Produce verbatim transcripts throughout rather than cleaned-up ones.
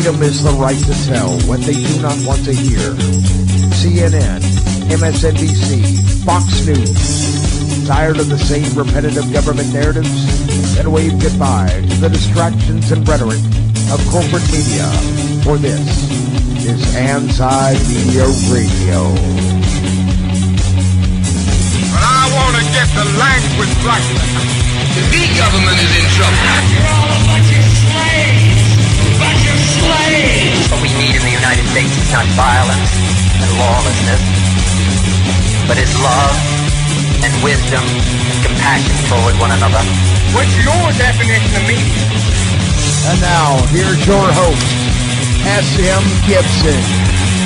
Freedom is the right to tell what they do not want to hear. C N N, M S N B C, Fox News. Tired of the same repetitive government narratives? Then wave goodbye to the distractions and rhetoric of corporate media. For this is Anti-Media Radio. But I want to get the language right. The big government is in trouble. You're all a bunch of slaves! A bunch of slaves! What we need in the United States is not violence and lawlessness, but it's love and wisdom and compassion toward one another. What's your definition of media? And now, here's your host, S M Gibson.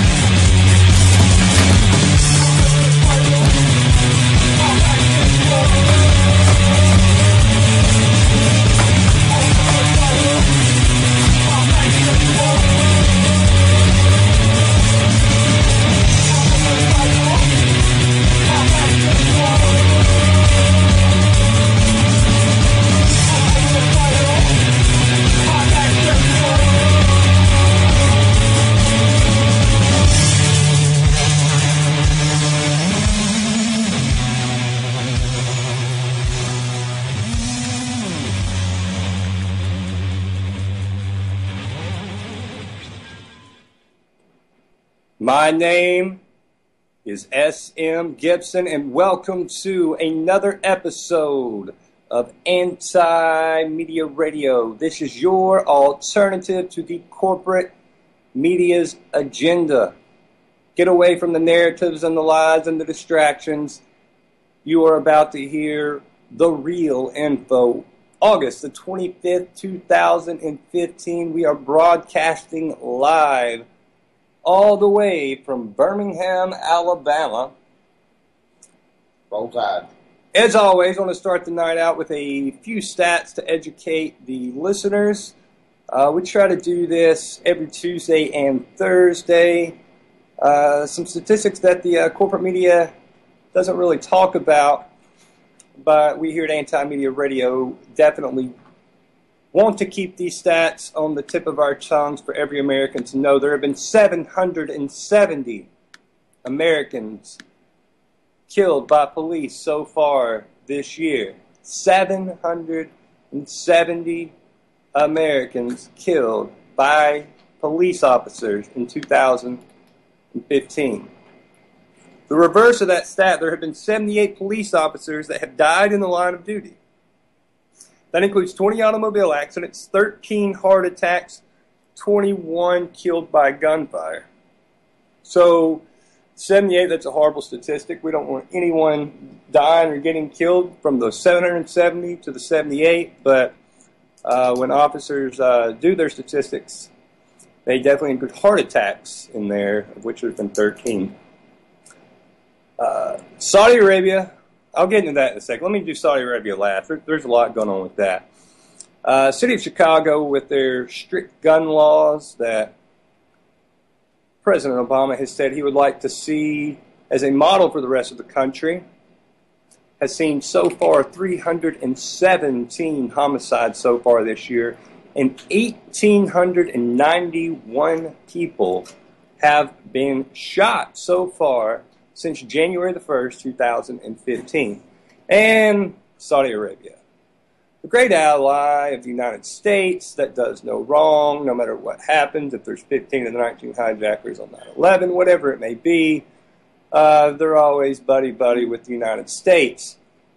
My name is S M Gibson, and welcome to another episode of Anti-Media Radio. This is your alternative to the corporate media's agenda. Get away from the narratives and the lies and the distractions. You are about to hear the real info. August the twenty-fifth, two thousand fifteen, we are broadcasting live all the way from Birmingham, Alabama. Roll Tide. As always, I want to start the night out with a few stats to educate the listeners. Uh, we try to do this every Tuesday and Thursday. Uh, some statistics that the uh, corporate media doesn't really talk about, but we here at Anti-Media Radio definitely want to keep these stats on the tip of our tongues for every American to know. There have been seven hundred seventy Americans killed by police so far this year. seven hundred seventy Americans killed by police officers in two thousand fifteen. The reverse of that stat, there have been seventy-eight police officers that have died in the line of duty. That includes twenty automobile accidents, thirteen heart attacks, twenty-one killed by gunfire. So, seventy-eight, that's a horrible statistic. We don't want anyone dying or getting killed from those seven hundred seventy to the seventy-eight, but uh, when officers uh, do their statistics, they definitely include heart attacks in there, of which there have been thirteen. Uh, Saudi Arabia, I'll get into that in a second. Let me do Saudi Arabia last. There, there's a lot going on with that. Uh, City of Chicago, with their strict gun laws that President Obama has said he would like to see as a model for the rest of the country, has seen so far three hundred seventeen homicides so far this year, and one thousand eight hundred ninety-one people have been shot so far since January the first, two thousand fifteen. And Saudi Arabia, the great ally of the United States that does no wrong, no matter what happens. If there's fifteen of the nineteen hijackers on nine eleven, whatever it may be, uh, they're always buddy-buddy with the United States.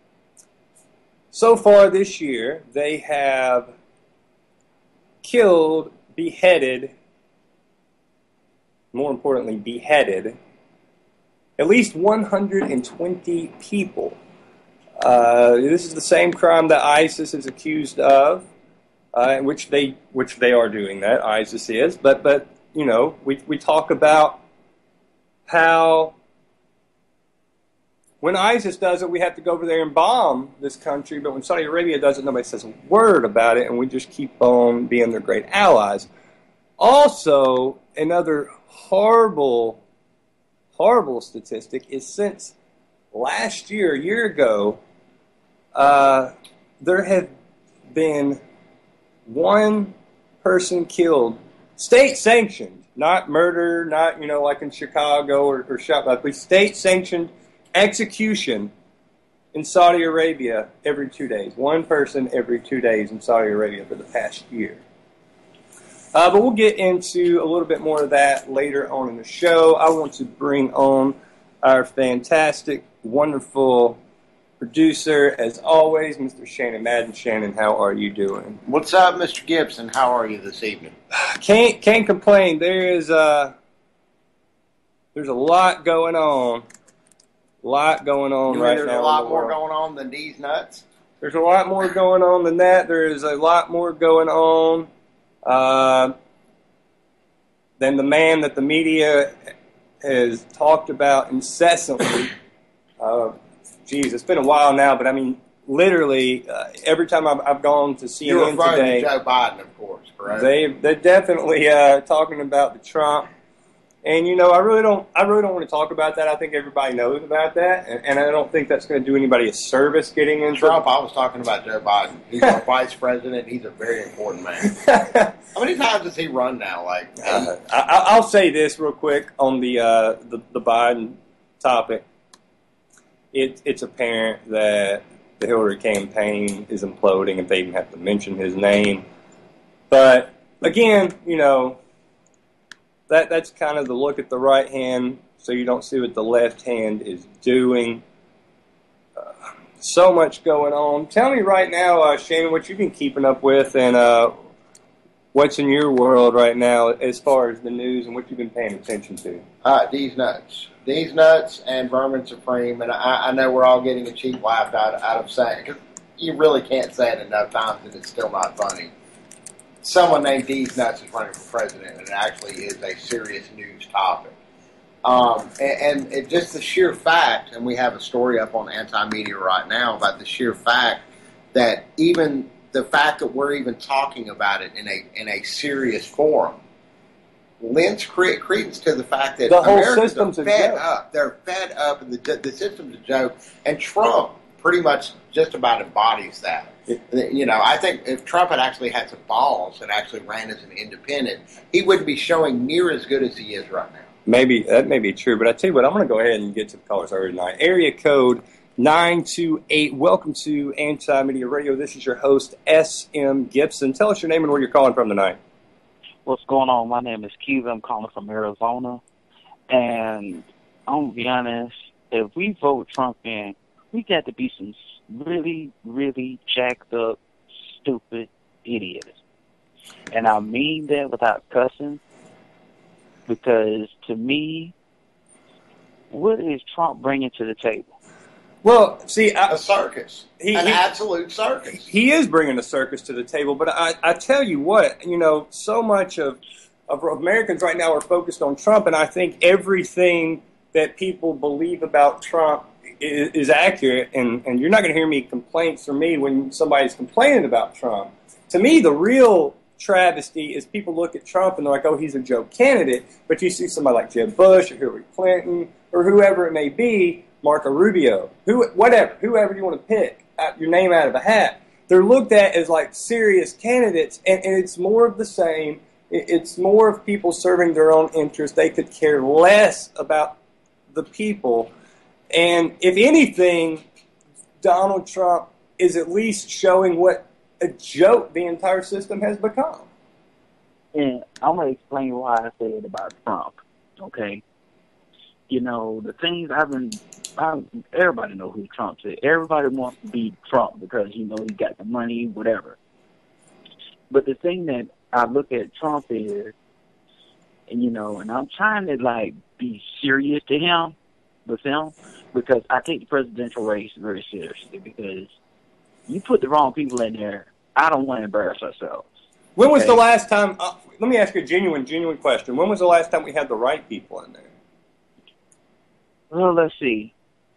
So far this year, they have killed, beheaded, more importantly, beheaded, at least one hundred twenty people. Uh, this is the same crime that ISIS is accused of, uh, which they which they are doing that. ISIS is, but but you know we we talk about how when ISIS does it, we have to go over there and bomb this country. But when Saudi Arabia does it, nobody says a word about it, and we just keep on being their great allies. Also, another horrible. horrible statistic is since last year, a year ago, uh, there have been one person killed state-sanctioned, not murder, not, you know, like in Chicago or, or shot, but state-sanctioned execution in Saudi Arabia every two days. One person every two days in Saudi Arabia for the past year. Uh, but we'll get into a little bit more of that later on in the show. I want to bring on our fantastic, wonderful producer, as always, Mister Shannon Madden. Shannon, how are you doing? What's up, Mister Gibson? How are you this evening? Can't can't complain. There is uh, there's a lot going on. A lot going on you right there's now. There's a lot the more world. going on than these nuts? There's a lot more going on than that. There is a lot more going on uh, than the man that the media has talked about incessantly. Uh, geez, it's been a while now, but I mean, literally, uh, every time I've, I've gone to C N N You're referring today, to Joe Biden, of course, correct? They they're definitely uh, talking about the Trump, and you know, I really don't I really don't want to talk about that. I think everybody knows about that, and, and I don't think that's going to do anybody a service getting into Trump. I was talking about Joe Biden. He's our vice president. He's a very important man. How many times does he run now? Like, uh, I, I'll say this real quick on the uh, the, the Biden topic. It, it's apparent that the Hillary campaign is imploding if they even have to mention his name. But, again, you know, that that's kind of the look at the right hand so you don't see what the left hand is doing. Uh, so much going on. Tell me right now, uh, Shannon, what you've been keeping up with and uh, what's in your world right now as far as the news and what you've been paying attention to. Uh, these nuts. These nuts and Vermin Supreme, and I, I know we're all getting a cheap laugh out, out of saying, because you really can't say it enough times and it's still not funny. Someone named These Nuts is running for president, and it actually is a serious news topic. Um, and and it, just the sheer fact, and we have a story up on Anti-Media right now about the sheer fact that even the fact that we're even talking about it in a in a serious forum lends cre- credence to the fact that the whole Americans system's are a fed joke. up. They're fed up, and the the system's a joke. And Trump pretty much just about embodies that. You know, I think if Trump had actually had some balls and actually ran as an independent, he wouldn't be showing near as good as he is right now. Maybe that may be true, but I tell you what, I'm going to go ahead and get to the callers over tonight. Area code nine two eight. Welcome to Anti-Media Radio. This is your host, S M Gibson. Tell us your name and where you're calling from tonight. What's going on? My name is Cuba. I'm calling from Arizona. And I'm going to be honest, if we vote Trump in, we got to be some really, really jacked up, stupid idiots. And I mean that without cussing, because to me, what is Trump bringing to the table? Well, see, I, A circus. He- An he- absolute circus. he is bringing a circus to the table, but I, I tell you what, you know, so much of, of Americans right now are focused on Trump, and I think everything that people believe about Trump is, is accurate, and, and you're not going to hear me complaints from me when somebody's complaining about Trump. To me, the real travesty is people look at Trump and they're like, oh, he's a joke candidate, but you see somebody like Jeb Bush or Hillary Clinton or whoever it may be, Marco Rubio, who, whatever, whoever you want to pick, out your name out of a hat. They're looked at as like serious candidates, and, and it's more of the same. It, it's more of people serving their own interests. They could care less about the people. And if anything, Donald Trump is at least showing what a joke the entire system has become. And I'm going to explain why I said about Trump, okay? You know, the things I've been, I, everybody know who Trump is. Everybody wants to be Trump because, you know, he got the money, whatever. But the thing that I look at Trump is, and you know, and I'm trying to, like, be serious to him, with him, because I take the presidential race very seriously, because you put the wrong people in there, I don't want to embarrass ourselves. When was Okay. the last time, uh, let me ask you a genuine, genuine question. When was the last time we had the right people in there? Well, let's see.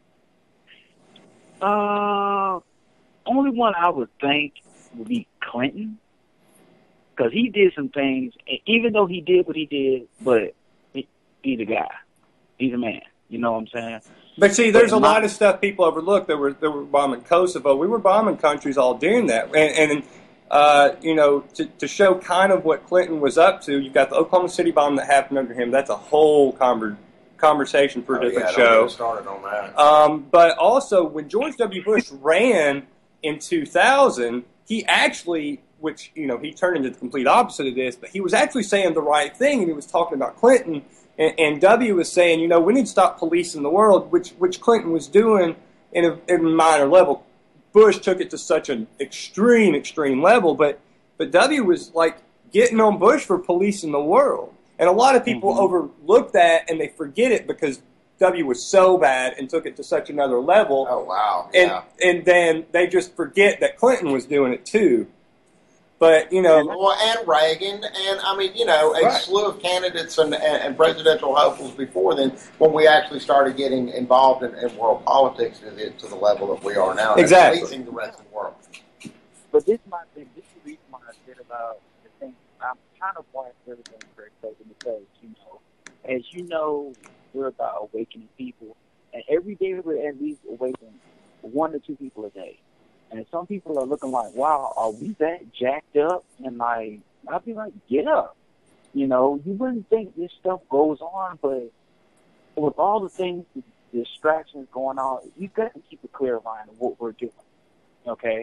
Uh, only one I would think would be Clinton, because he did some things, and even though he did what he did, but he, he's a guy. He's a man. You know what I'm saying? But see, there's But a my- lot of stuff people overlook. They were they were bombing Kosovo. We were bombing countries all during that, and, and uh, you know, to, to show kind of what Clinton was up to, you've got the Oklahoma City bomb that happened under him. That's a whole conver- conversation for a Oh, different yeah, show. don't get started on that. Um, but also, when George W. Bush ran in two thousand, he actually, which, you know, he turned into the complete opposite of this, but he was actually saying the right thing, and he was talking about Clinton, and, and W was saying, you know, we need to stop policing the world, which which Clinton was doing in a, in a minor level. Bush took it to such an extreme, extreme level, but, but W was, like, getting on Bush for policing the world. And a lot of people mm-hmm. overlook that, and they forget it because W was so bad and took it to such another level. Oh, wow. Yeah. And, and then they just forget that Clinton was doing it, too. But, you know. Well, and Reagan, and, I mean, you know, a right. slew of candidates and, and, and presidential hopefuls before then, when we actually started getting involved in, in world politics to the, to the level that we are now. Exactly. And policing the rest of the world. But this is my thing. This is the reason why I said about the thing. I'm kind of biased everything very closely because, you know, as you know, we're about awakening people. And every day we're at least awakening one to two people a day. And some people are looking like, wow, are we that jacked up? And like, I'd be like, get up. You know, you wouldn't think this stuff goes on, but with all the things, the distractions going on, you've got to keep a clear line of what we're doing. Okay?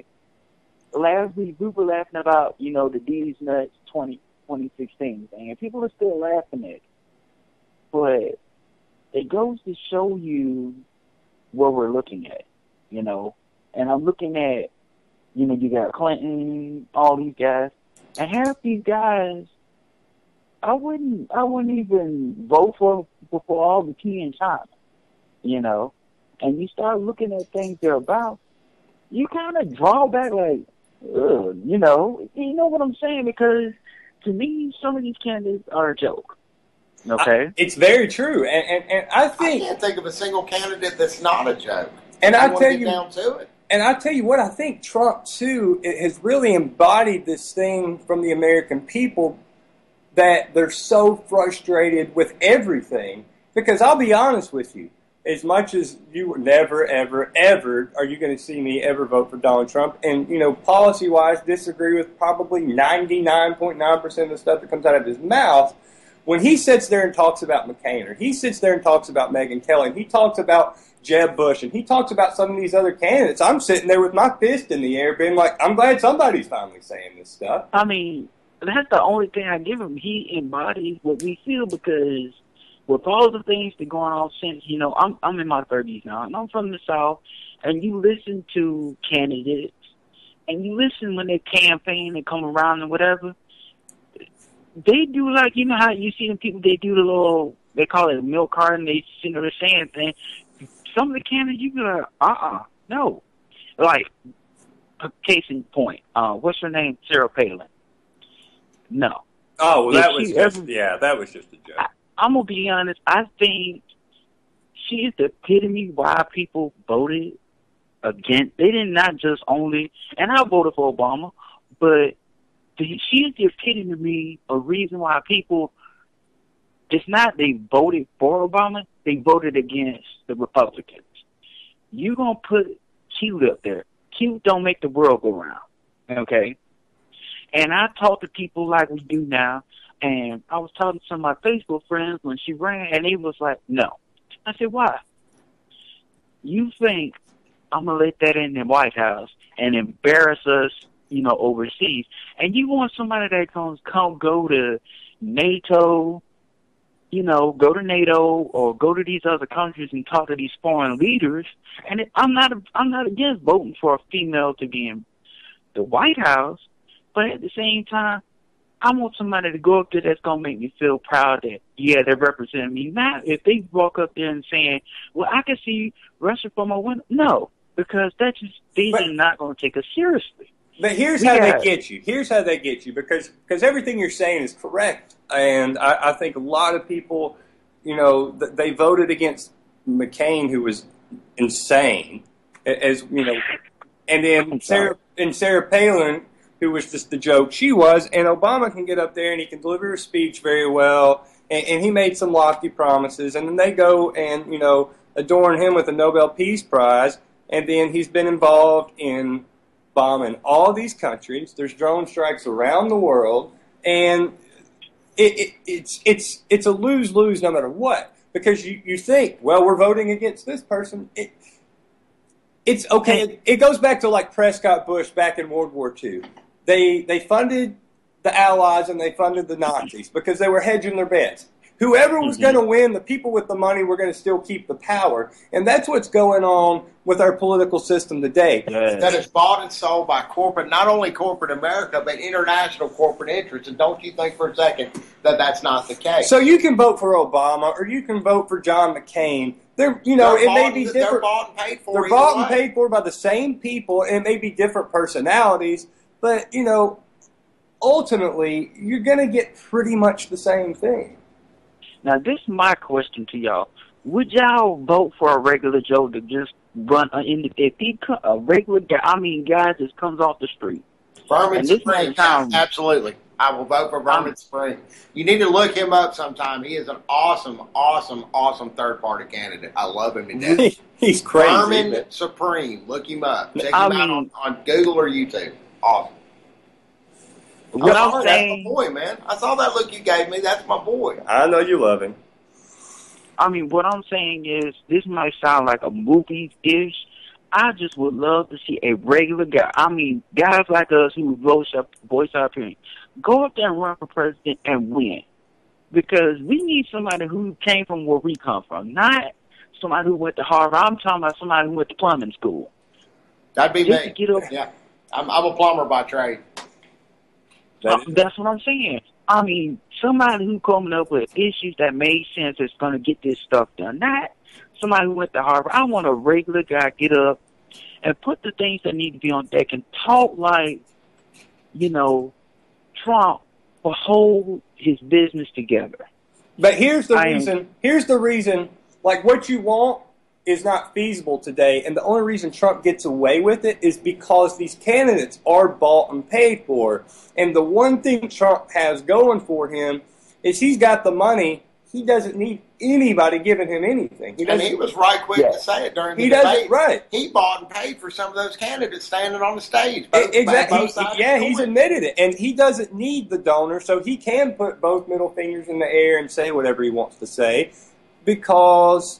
Last week, we were laughing about, you know, the D's Nuts twenty, twenty sixteen thing, and people are still laughing at it. But it goes to show you what we're looking at, you know. And I'm looking at, you know, you got Clinton, all these guys, and half these guys, I wouldn't, I wouldn't even vote for before all the tea in China, you know. And you start looking at things they're about, you kind of draw back like, ugh, you know, you know what I'm saying? Because to me, some of these candidates are a joke. Okay, I, it's very true, and, and and I think I can't think of a single candidate that's not a joke. And I tell get you, down to it. And I tell you what, I think Trump, too, has really embodied this thing from the American people that they're so frustrated with everything. Because I'll be honest with you, as much as you were never, ever, ever are you going to see me ever vote for Donald Trump, and, you know, policy-wise disagree with probably ninety-nine point nine percent of the stuff that comes out of his mouth, when he sits there and talks about McCain, or he sits there and talks about Megyn Kelly, and he talks about Jeb Bush, and he talks about some of these other candidates, I'm sitting there with my fist in the air being like, I'm glad somebody's finally saying this stuff. I mean, that's the only thing I give him. He embodies what we feel because with all the things that going on since, you know, I'm I'm in my thirties now, and I'm from the South, and you listen to candidates, and you listen when they campaign and come around and whatever, they do like, you know how you see them people, they do the little, they call it a milk carton, they sit there saying things. Some of the candidates, you be like, uh-uh, no. Like, a case in point, uh, what's her name? Sarah Palin. No. Oh, well, If that was she just, ever- yeah, that was just a joke. I, I'm going to be honest, I think she is the epitome why people voted against, they did not just only, and I voted for Obama, but the, she is the epitome of reason why people, it's not they voted for Obama, they voted against the Republicans. You gonna put cute up there. Cute don't make the world go round. Okay? And I talk to people like we do now, and I was talking to some of my Facebook friends when she ran, and they was like, no. I said, why? You think I'm gonna let that in the White House and embarrass us, you know, overseas, and you want somebody that comes come go to NATO, you know, go to NATO or go to these other countries and talk to these foreign leaders. And it, I'm not, I'm not against voting for a female to be in the White House, but at the same time, I want somebody to go up there that's gonna make me feel proud that yeah, they're representing me. Not if they walk up there and saying, "Well, I can see Russia from my window." No, because that's just they are not gonna take us seriously. But here's We how got- they get you. Here's how they get you because because everything you're saying is correct, and I, I think a lot of people, you know, th- they voted against McCain, who was insane, as you know, and then Sarah and Sarah Palin, who was just the joke she was, and Obama can get up there and he can deliver a speech very well, and, and he made some lofty promises, and then they go and you know adorn him with a Nobel Peace Prize, and then he's been involved in bombing all these countries. There's drone strikes around the world, and it, it, it's it's it's a lose-lose no matter what. Because you, you think, well, we're voting against this person. It, it's okay. It, it goes back to like Prescott Bush back in World War Two. They they funded the Allies and they funded the Nazis because they were hedging their bets. Whoever was mm-hmm. going to win, the people with the money were going to still keep the power. And that's what's going on with our political system today. Yes. That is bought and sold by corporate, not only corporate America, but international corporate interests. And don't you think for a second that that's not the case. So you can vote for Obama or you can vote for John McCain. They're, you know, they're it may be different. They're bought and paid for. They're bought and paid for by the same people, and it may be different personalities. But, you know, ultimately, you're going to get pretty much the same thing. Now, this is my question to y'all. Would y'all vote for a regular Joe to just run a, if he a regular guy? I mean, guy just comes off the street. Vermin Supreme, sound, absolutely. I will vote for Vermin um, Supreme. You need to look him up sometime. He is an awesome, awesome, awesome third-party candidate. I love him to death. He's crazy. Vermin Supreme. Look him up. Check I him mean, out on, on Google or YouTube. Awesome. What I'm sorry, saying, that's my boy, man. I saw that look you gave me. That's my boy. I know you love him. I mean, what I'm saying is, this might sound like a movie-ish. I just would love to see a regular guy. I mean, guys like us who voice up, voice our opinion, go up there and run for president and win. Because we need somebody who came from where we come from, not somebody who went to Harvard. I'm talking about somebody who went to plumbing school. That'd be just me. Get up. Yeah, I'm, I'm a plumber by trade. Uh, that's what I'm saying. I mean, somebody who coming up with issues that made sense is going to get this stuff done. Not somebody who went to Harvard. I want a regular guy get up and put the things that need to be on deck and talk like, you know, Trump will hold his business together. But here's the I reason. Am, here's the reason. Like, what you want is not feasible today, and the only reason Trump gets away with it is because these candidates are bought and paid for. And the one thing Trump has going for him is he's got the money. He doesn't need anybody giving him anything. He and he was right quick yeah. to say it during the he debate. Doesn't, right. He bought and paid for some of those candidates standing on the stage. Both, exactly. both sides he, yeah, he's admitted it. And he doesn't need the donor, so he can put both middle fingers in the air and say whatever he wants to say because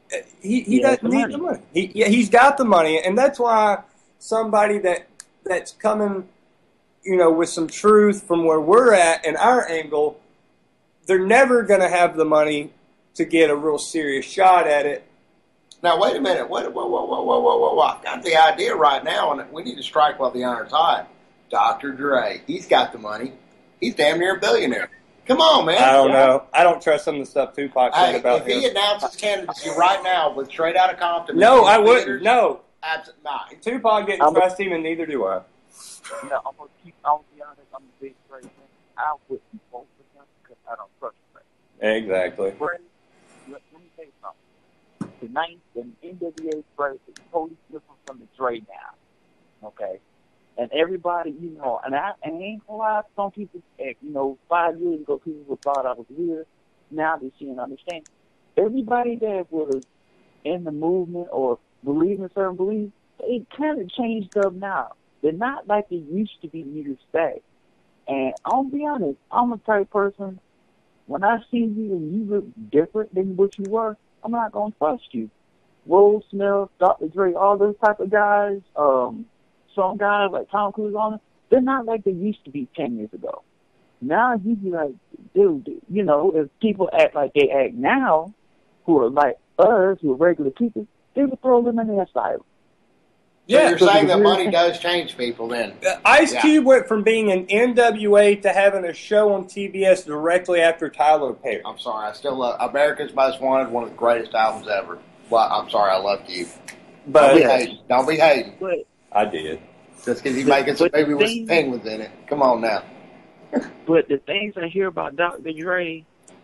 he, he yeah, doesn't need money. the money. He, yeah, he's got the money, and that's why somebody that that's coming, you know, with some truth from where we're at and our angle, they're never going to have the money to get a real serious shot at it. Now, wait a minute. Wait, whoa, whoa, whoa, whoa, whoa, whoa, whoa. I've got the idea right now, and we need to strike while the iron's hot. Doctor Dre, he's got the money. He's damn near a billionaire. Come on, man. I don't yeah. know. I don't trust some of the stuff Tupac said hey, about if him. If he announces candidacy right now with Straight Outta Compton. No, I wouldn't. Theaters, no. Absolutely not. Tupac didn't I'm trust a, him, and neither do I. No, I'm going to keep, I'll be honest, I'm a big Dre fan. I wouldn't vote for him because I don't trust Dre. Exactly. Dre, let me tell you something. The ninth, the N W A Dre is totally different from the Dre now. Okay? And everybody, you know, and I, and I ain't gonna lie, some people, you know, five years ago, people thought I was weird. Now they see and understand. Everybody that was in the movement or believed in certain beliefs, it kind of changed up now. They're not like they used to be here to stay. And I'll be honest, I'm a type person, when I see you and you look different than what you were, I'm not going to trust you. Will Smith, Doctor Dre, all those type of guys, um, some guys like Tom Cruise on it, they're not like they used to be ten years ago. Now you be like, dude, you know, if people act like they act now, who are like us, who are regular people, they would throw them in the asylum. Yeah, so you're so saying that money does change people then. Uh, Ice yeah. Cube went from being an N W A to having a show on T B S directly after Tyler Perry. I'm sorry, I still love America's Most Wanted, one of the greatest albums ever. Well, I'm sorry, I love Cube. But, Don't be yeah. hating. Don't be hating. But, I did. Just because he's making some movie with some penguins in it. Come on now. But the things I hear about Doctor Dre,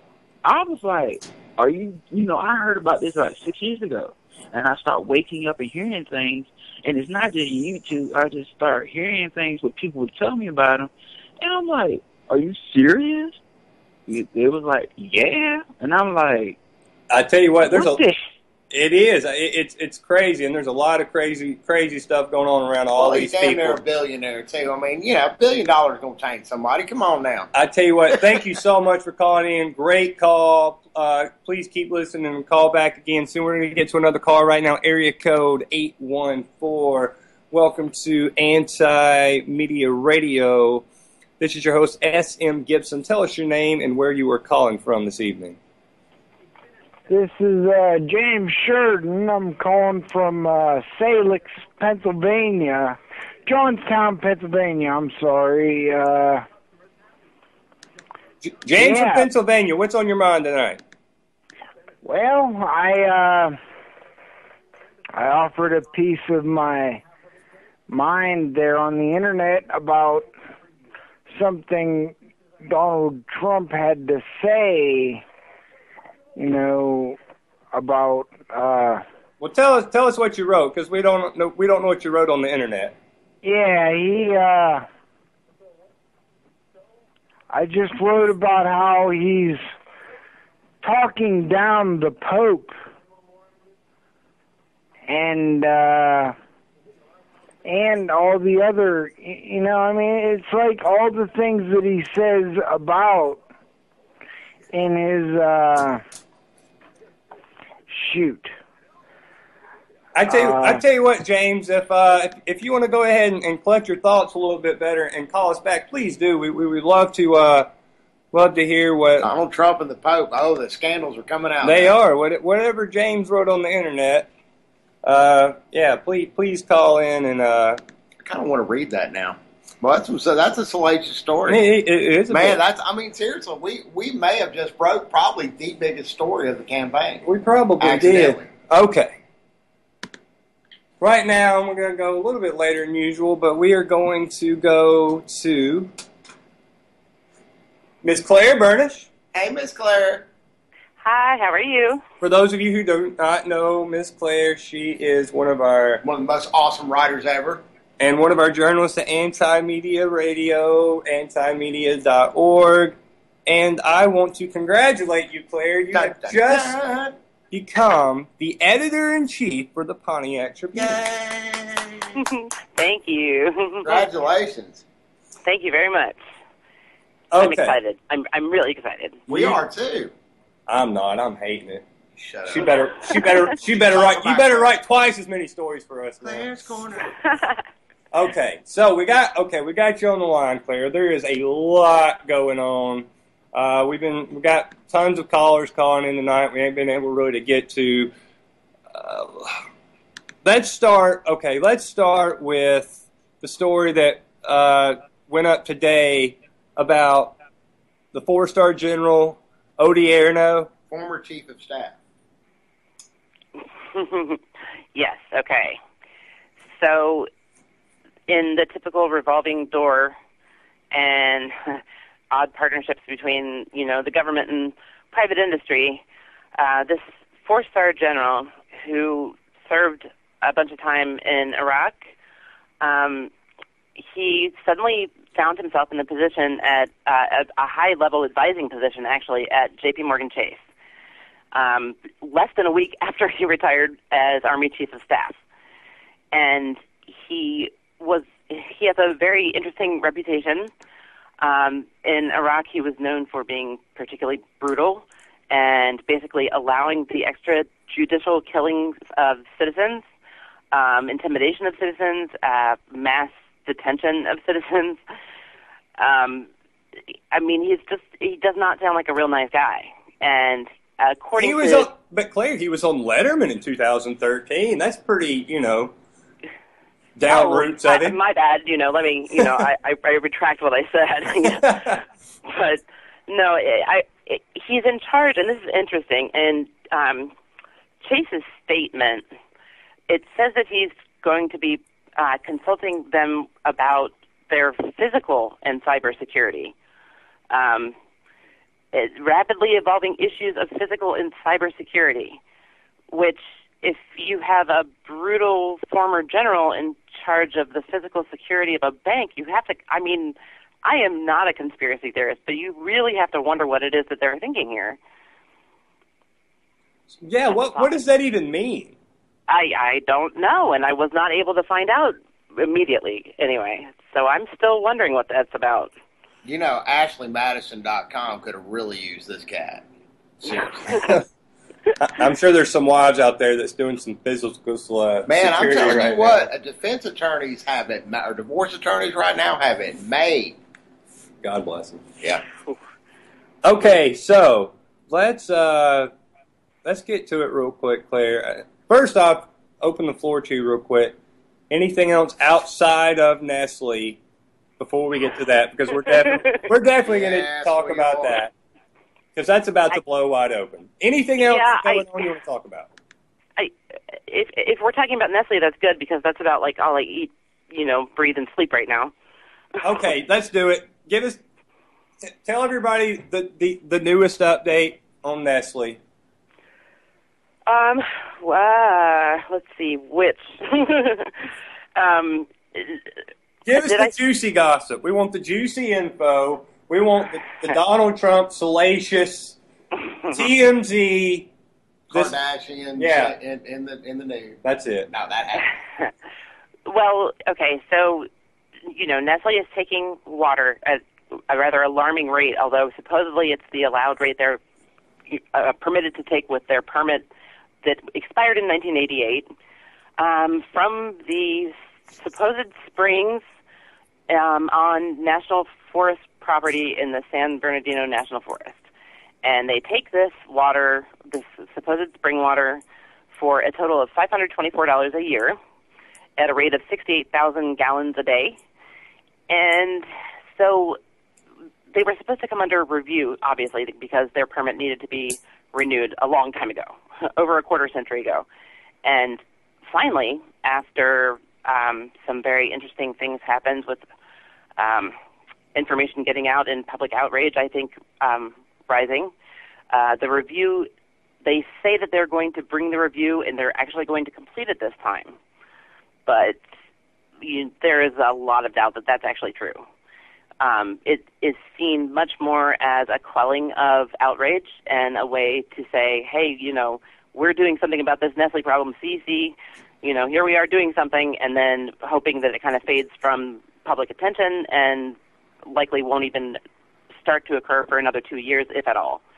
I was like, are you, you know, I heard about this like six years ago. And I start waking up and hearing things. And it's not just YouTube. I just start hearing things what people would tell me about them. And I'm like, are you serious? It was like, yeah. And I'm like, I tell you what, there's what a... The? It is. It, it's it's crazy, and there's a lot of crazy crazy stuff going on around all well, these he's damn people. near a billionaire too. I mean, you know, a billion dollars gonna change somebody. Come on now. I tell you what, thank you so much for calling in. Great call. Uh, please keep listening and call back again soon. We're going to get to another call right now. Area code eight one four. Welcome to Anti-Media Radio. This is your host, S M Gibson. Tell us your name and where you are calling from this evening. This is uh, James Sheridan. I'm calling from uh, Salix, Pennsylvania. Johnstown, Pennsylvania. I'm sorry. Uh, J- James yeah. from Pennsylvania. What's on your mind tonight? Well, I uh, I offered a piece of my mind there on the internet about something Donald Trump had to say. You know, about uh Well, tell us tell us what you wrote, because we don't know we don't know what you wrote on the internet. yeah, he uh I just wrote about how he's talking down the Pope and uh and all the other, you know, I mean, it's like all the things that he says about in his uh shoot. I tell you, Uh, I tell you what, James. If uh, if, if you want to go ahead and, and collect your thoughts a little bit better and call us back, please do. We we would love to uh, love to hear what Donald Trump and the Pope. Oh, the scandals are coming out. they now. are. What, whatever James wrote on the internet. Uh, yeah, please please call in and uh, I kind of want to read that now. Well, that's so. That's a salacious story. it, it is a Man, bit- that's. I mean, seriously, we we may have just broke probably the biggest story of the campaign. we probably Accidentally. did. Okay. Right now, we're going to go a little bit later than usual, but we are going to go to Miss Claire Burnish. Hey, Miss Claire. Hi, how are you? For those of you who do not know Miss Claire, she is one of our One of the most awesome writers ever. and one of our journalists at Anti-Media Radio, anti media dot org. And I want to congratulate you, Claire. You Dun, have dun, just dun. become the editor-in-chief for the Pontiac Tribune. Yay! Thank you. Congratulations. Thank you very much. I'm Okay. excited. I'm I'm really excited. We are too. I'm not. I'm hating it. Shut She up. better. She better. She better write. You better write twice as many stories for us now. Claire's corner. Okay, so we got okay, we got you on the line, Claire. There is a lot going on. Uh, we've been we got tons of callers calling in tonight. We ain't been able really to get to. Uh, let's start. Okay, let's start with the story that uh, went up today about the four-star general Odierno. Former chief of staff. Yes, okay. So, in the typical revolving door and odd partnerships between, you know, the government and private industry, uh, this four-star general who served a bunch of time in Iraq, um, he suddenly found himself in a position at uh, a, a high-level advising position, actually, at J P Morgan Chase, um, less than a week after he retired as Army Chief of Staff. And he was he has a very interesting reputation. Um, in Iraq, he was known for being particularly brutal and basically allowing the extrajudicial killings of citizens, um, intimidation of citizens, uh, mass detention of citizens. Um, I mean, he's just he does not sound like a real nice guy. And according He was to on, but Claire, he was on Letterman in two thousand thirteen. That's pretty, you know, down Oh, roots of I- it. My bad. You know, let me. You know, I, I, I retract what I said. But no, I, I he's in charge, and this is interesting. And um, Chase's statement, it says that he's going to be uh, consulting them about their physical and cybersecurity. Um, it, rapidly evolving issues of physical and cybersecurity, which, if you have a brutal former general in charge of the physical security of a bank, you have to, I mean, I am not a conspiracy theorist, but you really have to wonder what it is that they're thinking here. Yeah, what what does that even mean? I I don't know, and I was not able to find out immediately. Anyway, so I'm still wondering what that's about. You know, Ashley Madison dot com could have really used this cat. Seriously. I'm sure there's some wives out there that's doing some physical uh, Man, I'm telling right you what, now. Defense attorneys have it, or divorce attorneys right now have it made. God bless them. Yeah. Okay, so let's uh, let's get to it real quick, Claire. First off, open the floor to you real quick. Anything else outside of Nestle before we get to that? Because we're definitely we're definitely going to yes, talk about that. Because that's about to blow wide open. Anything else yeah, going I, on you want to talk about? I, if if we're talking about Nestle, that's good because that's about like all I eat, you know, breathe and sleep right now. Okay, let's do it. Give us, t- tell everybody the, the, the newest update on Nestle. Um, uh, let's see which. um, Give us the I... juicy gossip. We want the juicy info. We want the, the Donald Trump salacious T M Z this, Kardashians yeah. in, in the in the news. That's it. Now that happened. Well, okay, so you know, Nestle is taking water at a rather alarming rate, although supposedly it's the allowed rate they're uh, permitted to take with their permit that expired in nineteen eighty-eight um, from the supposed springs um, on National Forest property in the San Bernardino National Forest. And they take this water, this supposed spring water, for a total of five hundred twenty-four dollars a year at a rate of sixty-eight thousand gallons a day. And so they were supposed to come under review, obviously, because their permit needed to be renewed a long time ago, over a quarter century ago. And finally, after um, some very interesting things happened with um, information getting out and public outrage, I think, um, rising, uh, the review, they say that they're going to bring the review and they're actually going to complete it this time. But you, there is a lot of doubt that that's actually true. Um, it is seen much more as a quelling of outrage and a way to say, hey, you know, we're doing something about this Nestle problem. See, see, you know, here we are doing something, and then hoping that it kind of fades from public attention and likely won't even start to occur for another two years, if at all.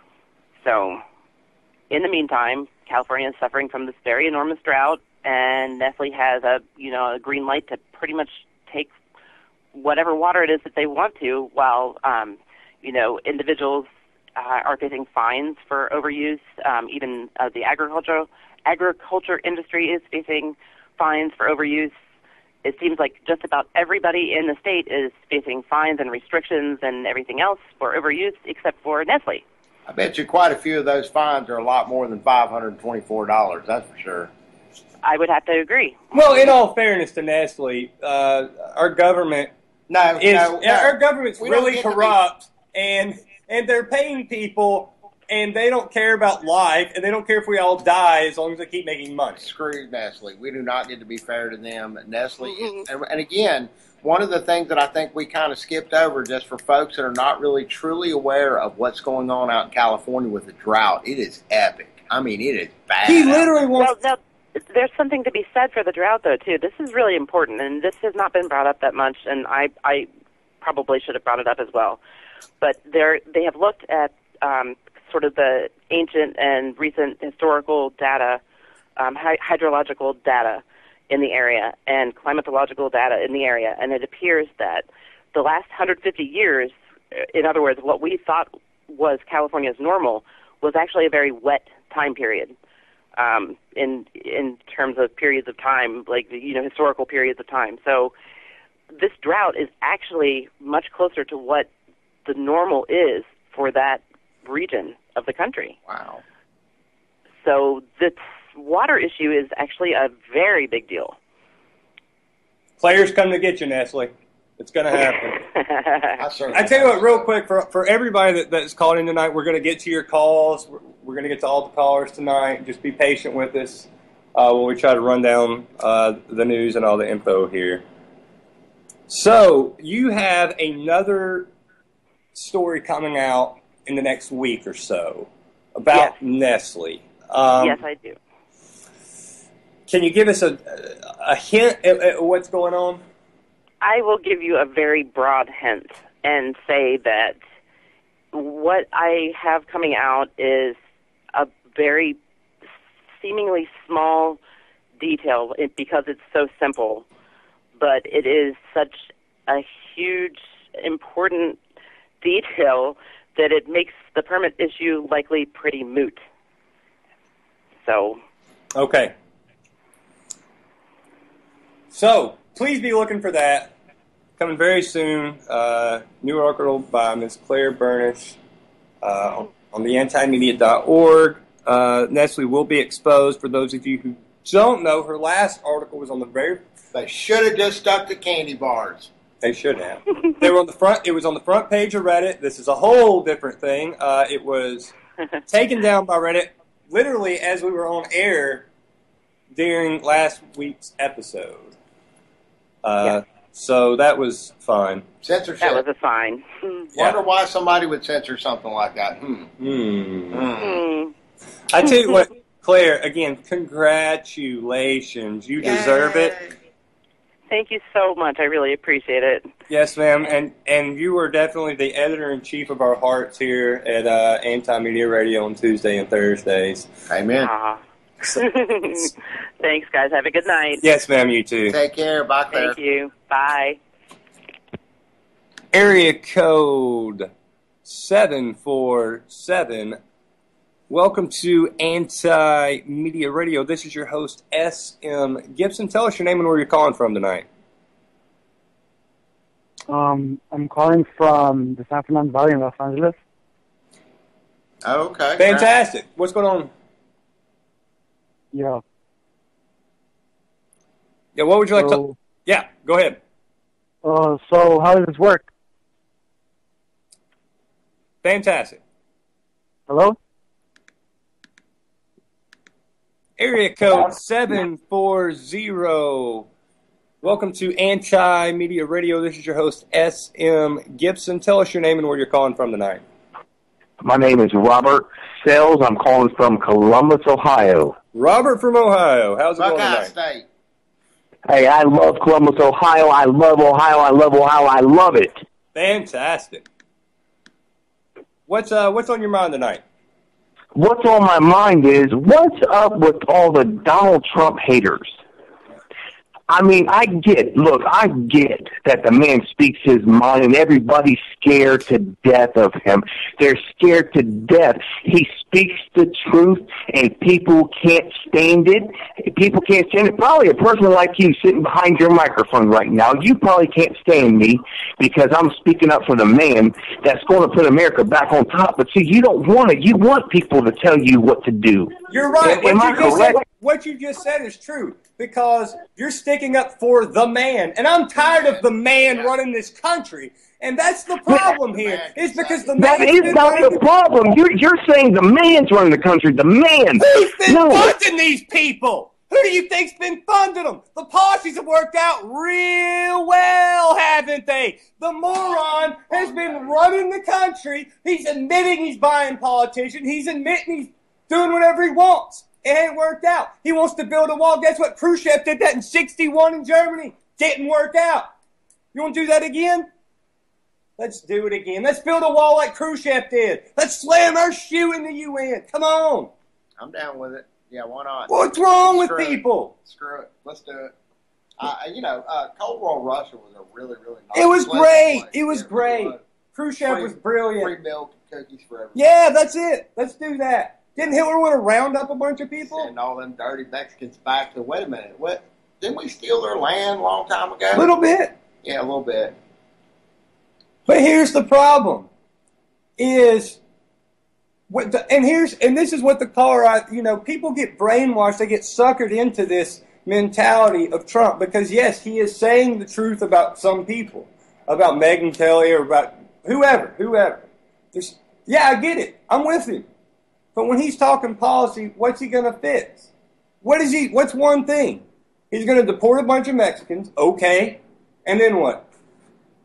So, in the meantime, California is suffering from this very enormous drought, and Nestle has a, you know, a green light to pretty much take whatever water it is that they want to, while, um, you know, individuals uh, are facing fines for overuse. Um, even uh, the agriculture agriculture industry is facing fines for overuse. It seems like just about everybody in the state is facing fines and restrictions and everything else for overuse except for Nestle. I bet you quite a few of those fines are a lot more than five hundred twenty-four dollars, that's for sure. I would have to agree. Well, in all fairness to Nestle, uh, our government no, is no, no. our government's We don't really get to be- corrupt, and and they're paying people, and they don't care about life, and they don't care if we all die as long as they keep making money. Screw Nestle. We do not get to be fair to them. Nestle, is, and, and again, one of the things that I think we kind of skipped over, just for folks that are not really truly aware of what's going on out in California with the drought, it is epic. I mean, it is bad. He literally wants. Well, now, there's something to be said for the drought, though, too. This is really important, and this has not been brought up that much, and I, I probably should have brought it up as well. But they're, they have looked at um, sort of the ancient and recent historical data, um, hy- hydrological data in the area, and climatological data in the area, and it appears that the last one hundred fifty years, in other words, what we thought was California's normal, was actually a very wet time period. Um, in in terms of periods of time, like, you know, historical periods of time. So this drought is actually much closer to what the normal is for that region of the country. Wow. So this water issue is actually a very big deal. Players come to get you, Nestle. It's going to happen. I, I tell you what, real quick, for for everybody that, that's called in tonight, we're going to get to your calls. We're, we're going to get to all the callers tonight. Just be patient with us uh, while we try to run down uh, the news and all the info here. So you have another story coming out in the next week or so about yes. Nestle. Um, yes, I do. Can you give us a, a hint at, at what's going on? I will give you a very broad hint and say that what I have coming out is a very seemingly small detail because it's so simple, but it is such a huge, important detail that it makes the permit issue likely pretty moot. So. Okay. So, please be looking for that. Coming very soon. Uh, new article by Miz Claire Burnish uh, on, on the antimedia dot org. Uh, Nestle will be exposed. For those of you who don't know, her last article was on the very... They should have just stuck to candy bars. They should have. They were on the front. It was on the front page of Reddit. This is a whole different thing. Uh, it was taken down by Reddit literally as we were on air during last week's episode. Uh, yeah. So that was fine. Censorship. That was a fine. Wonder yeah. why somebody would censor something like that. Hmm. Hmm. Mm. I tell you what, Claire. Again, congratulations. You deserve Yay. it. Thank you so much. I really appreciate it. Yes, ma'am. And and you are definitely the editor-in-chief of our hearts here at uh, Anti-Media Radio on Tuesday and Thursdays. Amen. Uh, so, thanks, guys. Have a good night. Yes, ma'am. You too. Take care. Bye, Claire. Thank you. Bye. Area code seven four seven. Welcome to Anti-Media Radio. This is your host, S M Gibson. Tell us your name and where you're calling from tonight. Um, I'm calling from the San Fernando Valley in Los Angeles. Oh, okay. Fantastic. Right. What's going on? Yeah. Yeah, what would you like so, to... Yeah, go ahead. Uh, so how does this work? Fantastic. Hello? Area code seven four zero. Welcome to Anti-Media Radio. This is your host, S M Gibson. Tell us your name and where you're calling from tonight. My name is Robert Sells. I'm calling from Columbus, Ohio. Robert from Ohio. How's it Buckeye going tonight? State. Hey, I love Columbus, Ohio. I love Ohio. I love Ohio. I love it. Fantastic. What's uh what's on your mind tonight? What's on my mind is, what's up with all the Donald Trump haters? I mean, I get, look, I get that the man speaks his mind and everybody's scared to death of him. They're scared to death. He speaks the truth and people can't stand it. People can't stand it. Probably a person like you sitting behind your microphone right now, you probably can't stand me because I'm speaking up for the man that's going to put America back on top. But see, you don't want it. You want people to tell you what to do. You're right. Am, am what, I you just correct? said, what you just said is true. Because you're sticking up for the man. And I'm tired of the man running this country. And that's the problem here. It's because the man... That is not the problem. You're, you're saying the man's running the country. The man. Who's been no. funding these people? Who do you think's been funding them? The posses have worked out real well, haven't they? The moron has been running the country. He's admitting he's buying politicians. He's admitting he's doing whatever he wants. It ain't worked out. He wants to build a wall. Guess what? Khrushchev did that in sixty-one in Germany. Didn't work out. You want to do that again? Let's do it again. Let's build a wall like Khrushchev did. Let's slam our shoe in the U N. Come on. I'm down with it. Yeah, why not? What's wrong with Screw people? It. Screw it. Let's do it. Uh, you know, uh, Cold War Russia was a really, really nice It was great. place. It was it great. Was. Khrushchev Free, was brilliant. Free milk and cookies for everyone. Yeah, that's it. Let's do that. Didn't Hitler want to round up a bunch of people? Send all them dirty Mexicans back to, wait a minute, what? Didn't we steal their land a long time ago? A little bit. Yeah, a little bit. But here's the problem. Is what the, and here's and this is what the caller, you know, people get brainwashed, they get suckered into this mentality of Trump because yes, he is saying the truth about some people, about Megyn Kelly or about whoever, whoever. There's, yeah, I get it. I'm with him. But when he's talking policy, what's he going to fix? What is he? What's one thing? He's going to deport a bunch of Mexicans, okay, and then what?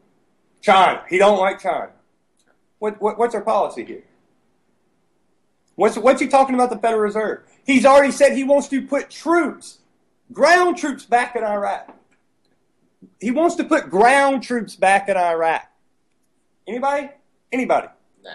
China. He don't like China. What, what what's our policy here? What's what's he talking about the Federal Reserve? He's already said he wants to put troops, ground troops back in Iraq. He wants to put ground troops back in Iraq. Anybody? Anybody? Nah.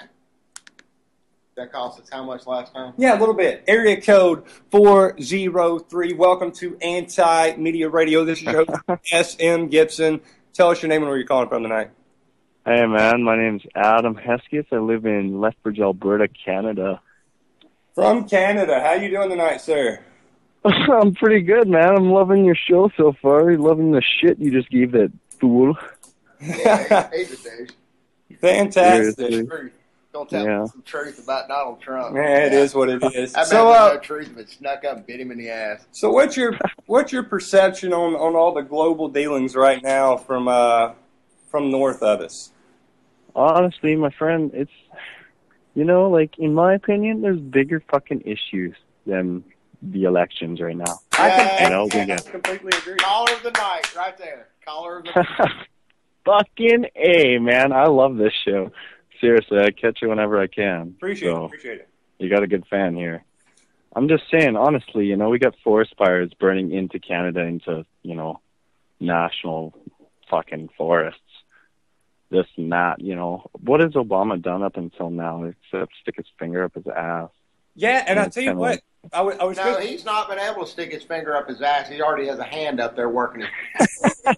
That cost us how much last time? Yeah, a little bit. Area code four oh three. Welcome to Anti-Media Radio. This is your host, S M Gibson. Tell us your name and where you're calling from tonight. Hey, man. My name's Adam Hesketh. I live in Lethbridge, Alberta, Canada. From Canada. How you doing tonight, sir? I'm pretty good, man. I'm loving your show so far. Loving the shit you just gave that fool. Yeah, he's a douche. Fantastic. Truth. Don't tell Yeah. him some truth about Donald Trump. Man, it yeah. is what it is. I So, bet uh, no truth if it snuck up and bit him in the ass. So what's your what's your perception on, on all the global dealings right now from uh from north of us? Honestly, my friend, it's, you know, like, in my opinion, there's bigger fucking issues than the elections right now. I can, You know, we I got- completely agree. Caller of the night, right there. Caller of the night. Fucking A, man. I love this show. Seriously, I catch it whenever I can. Appreciate So, it. Appreciate it. You got a good fan here. I'm just saying, honestly, you know, we got forest fires burning into Canada, into, you know, national fucking forests. This and that, you know. What has Obama done up until now except stick his finger up his ass? Yeah, and Yeah, I it's tell you kinda what, like- I was, I was No, good. he's not been able to stick his finger up his ass. He already has a hand up there working his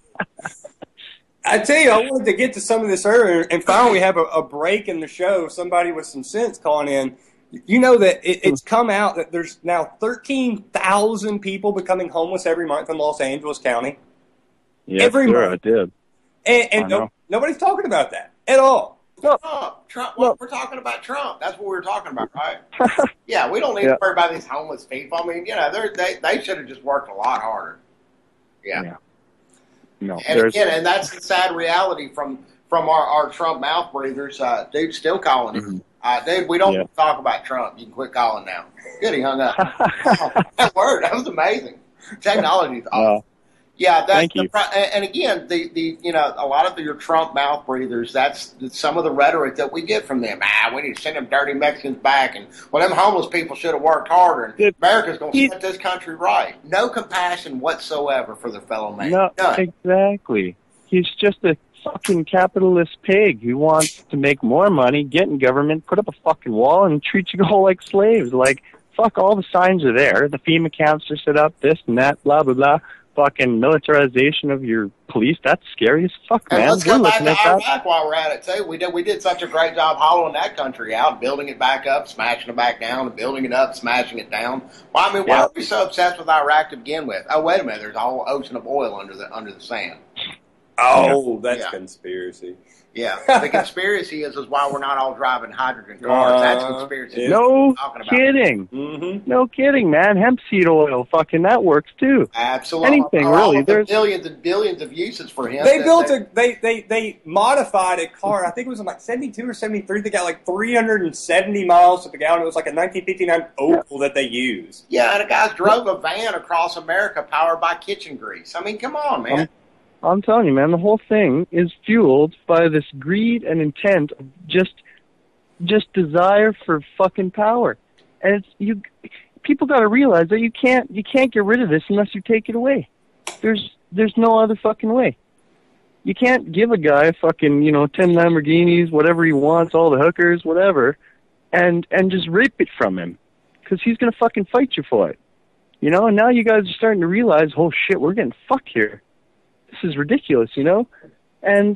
I tell you, I wanted to get to some of this earlier, and finally we have a, a break in the show. Somebody with some sense calling in. You know that it, it's come out that there's now thirteen thousand people becoming homeless every month in Los Angeles County. Yes, Every sir, month. I did. And, I and no, know. nobody's talking about that at all. Trump. Trump. Well, we're talking about Trump. That's what we were talking about, right? Yeah, we don't need Yeah. to worry about these homeless people. I mean, you know, they're, they they should have just worked a lot harder. Yeah. Yeah. No, And there's, again, and that's the sad reality from from our, our Trump mouth breathers. Uh, dude's still calling him. Mhm. Uh, dude, we don't Yeah. talk about Trump. You can quit calling now. Good, he hung up. Oh, that word, that was amazing. Technology is awesome. uh, Yeah, that's Thank the you. pro- and and again, the, the you know a lot of the, your Trump mouth breathers. That's some of the rhetoric that we get from them. Ah, we need to send them dirty Mexicans back, and well, them homeless people should have worked harder. And It- America's going to he- set this country right. No compassion whatsoever for their fellow man. no, None. exactly. He's just a fucking capitalist pig who wants to make more money, get in government, put up a fucking wall, and treat you all like slaves. Like, fuck, all the signs are there. The FEMA camps are set up, this and that, blah, blah, blah. Fucking militarization of your police, that's scary as fuck, And man. let's We're go back looking to at that. Iraq while we're at it too. We did we did such a great job hollowing that country out, building it back up, smashing it back down, and building it up, smashing it down. Well, I mean, why Yeah. are we so obsessed with Iraq to begin with? Oh, wait a minute, there's a whole ocean of oil under the under the sand. Oh, that's Yeah. conspiracy. Yeah, the conspiracy is is why we're not all driving hydrogen cars. That's Uh, conspiracy. yeah. No Talking about. kidding. Mm-hmm. No kidding, man. Hemp seed oil, fucking that works too. Absolutely. Anything, All really. of the There's- billions and billions of uses for him. They that- built that- a they, they they modified a car. I think it was in like seventy-two or seventy-three. They got like three hundred seventy miles to the gallon. It was like a nineteen fifty-nine Opel that they used. Yeah, and a guy drove a van across America powered by kitchen grease. I mean, come on, man. Um, I'm telling you, man, the whole thing is fueled by this greed and intent of just, just desire for fucking power. And it's you. People got to realize that you can't, you can't get rid of this unless you take it away. There's, there's no other fucking way. You can't give a guy fucking, you know, ten Lamborghinis, whatever he wants, all the hookers, whatever, and and just rip it from him, because he's gonna fucking fight you for it. You know, and now you guys are starting to realize, oh shit, we're getting fucked here. This is ridiculous, you know? And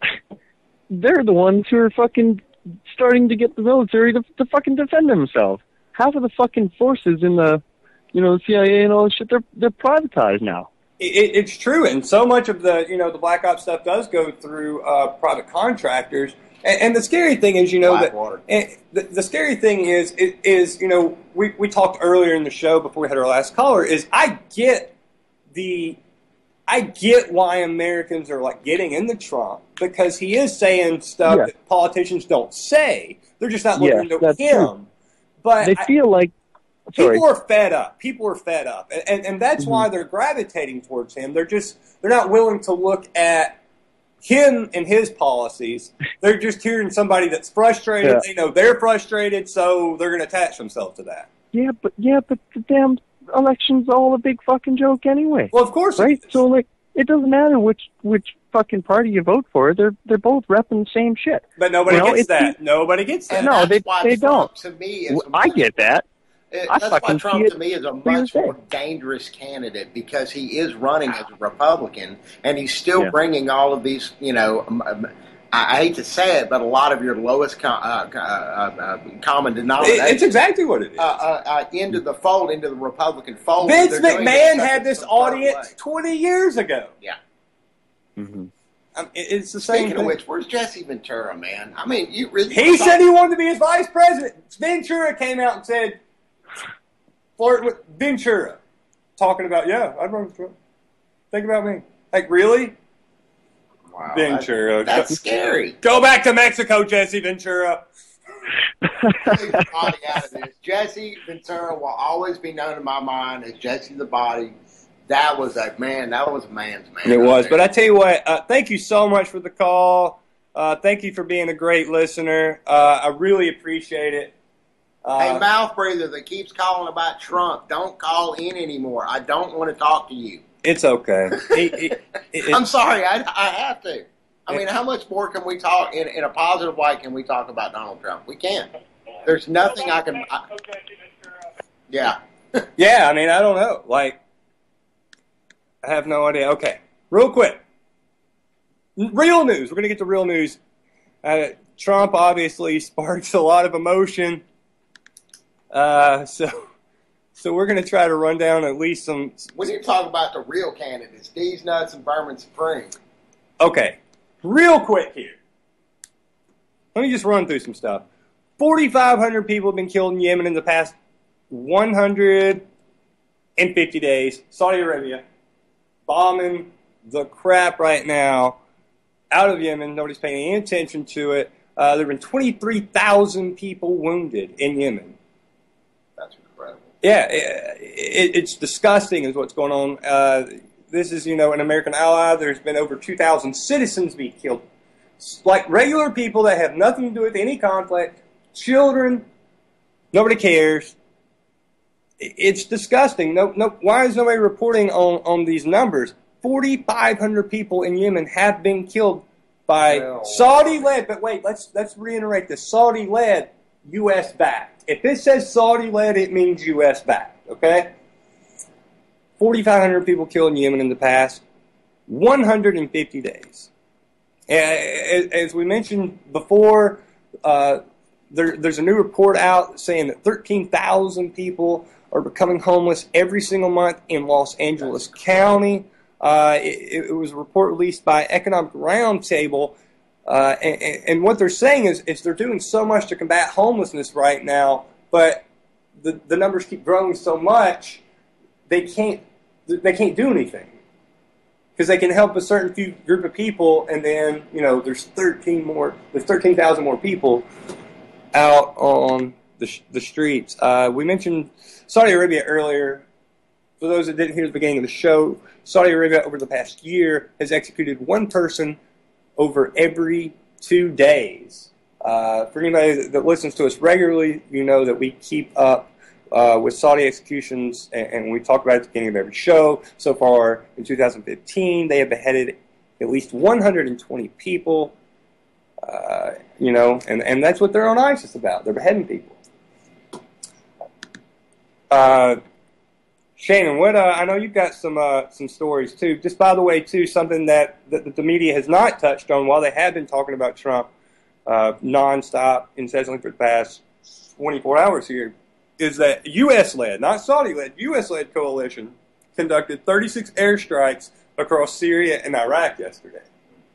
they're the ones who are fucking starting to get the military to, to fucking defend themselves. Half of the fucking forces in the, you know, the C I A and all this shit, they're, they're privatized now. It, it's true, and so much of the you know the Black Ops stuff does go through uh, private contractors. And, and the scary thing is, you know, that Blackwater. and the, the scary thing is is, is you know we, we talked earlier in the show before we had our last caller. Is I get the I get why Americans are like getting into Trump, because he is saying stuff Yeah. that politicians don't say. They're just not Yeah, looking to that's him. true. But They I- feel like, sorry. people are fed up. People are fed up, and and, and that's Mhm. why they're gravitating towards him. They're just they're not willing to look at him and his policies. They're just hearing somebody that's frustrated. Yeah. They know they're frustrated, so they're going to attach themselves to that. Yeah, but yeah, but the damn election's all a big fucking joke anyway. Well, of course, right? So like, it doesn't matter which which fucking party you vote for. They're they're both repping the same shit. But nobody You know, gets it's- that. Nobody gets that. And No, that's they why they Trump, don't. To me, is Well, I get that. It, I that's why fucking Trump see to it me is a clear much as day. more dangerous candidate because he is running as a Republican and he's still Yeah. bringing all of these, you know, um, um, I, I hate to say it, but a lot of your lowest com- uh, uh, uh, common denominator. It- it's exactly what it is. Uh, uh, uh, into the fold, into the Republican fold. Vince They're doing it McMahon in such had a this subvert audience way. twenty years ago. Yeah. Mm-hmm. Um, it- it's the same Speaking thing. of which, where's Jesse Ventura, man? I mean, you really. He said he wanted to be his vice president. Ventura came out and said, flirt with Ventura. Talking about, yeah, I'd run for Trump. Think about me. Like, really? Wow, Ventura. That's, that's scary. Go back to Mexico, Jesse Ventura. Take the body out of this. Jesse Ventura will always be known in my mind as Jesse the Body. That was a man. That was a man's man. It right was. there. But I tell you what, uh, thank you so much for the call. Uh, thank you for being a great listener. Uh, I really appreciate it. Uh, Hey, mouth breather that keeps calling about Trump, don't call in anymore. I don't want to talk to you. It's okay. It- it- it- I'm sorry. I, I have to. I mean, how much more can we talk in, in a positive way? Can we talk about Donald Trump? We can't. There's nothing I can. I, yeah. Yeah, I mean, I don't know. Like, I have no idea. Okay, real quick. Real news. We're going to get to real news. Uh, Trump obviously sparks a lot of emotion. Uh, so, so we're going to try to run down at least some. When you talk about the real candidates, D's Nuts and Berman Supreme. Okay, real quick here. Let me just run through some stuff. forty-five hundred people have been killed in Yemen in the past one hundred fifty days. Saudi Arabia bombing the crap right now out of Yemen. Nobody's paying any attention to it. Uh, there have been twenty-three thousand people wounded in Yemen. That's incredible. Yeah, it, it, it's disgusting is what's going on. Uh, this is, you know, an American ally. There's been over two thousand citizens be killed. Like regular people that have nothing to do with any conflict. Children, nobody cares. It's disgusting. No, no. Why is nobody reporting on, on these numbers? forty-five hundred people in Yemen have been killed by Well, Saudi-led. But wait, let's let's reiterate this: Saudi-led, U S backed. If it says Saudi-led, it means U S backed. Okay. forty-five hundred people killed in Yemen in the past one hundred fifty days. As we mentioned before, uh, there, there's a new report out saying that thirteen thousand people are becoming homeless every single month in Los Angeles County. Uh, it, it was a report released by Economic Roundtable, uh, and, and what they're saying is, is they're doing so much to combat homelessness right now, but the, the numbers keep growing so much they can't they can't do anything. Because they can help a certain few group of people, and then, you know, there's thirteen more, there's thirteen thousand more people out on the sh- the streets. Uh, we mentioned Saudi Arabia earlier. For those that didn't hear the beginning of the show, Saudi Arabia over the past year has executed one person over every two days. Uh, for anybody that, that listens to us regularly, you know that we keep up Uh, with Saudi executions, and, and we talk about it at the beginning of every show. So far, in two thousand fifteen, they have beheaded at least one hundred twenty people, uh, you know, and, and that's what they're on ISIS about. They're beheading people. Uh, Shannon, what, uh, I know you've got some uh, some stories, too. Just by the way, too, something that, that, that the media has not touched on while they have been talking about Trump uh, nonstop, incessantly for the past twenty-four hours here, is that U S-led, not Saudi-led, U S-led coalition conducted thirty-six airstrikes across Syria and Iraq yesterday.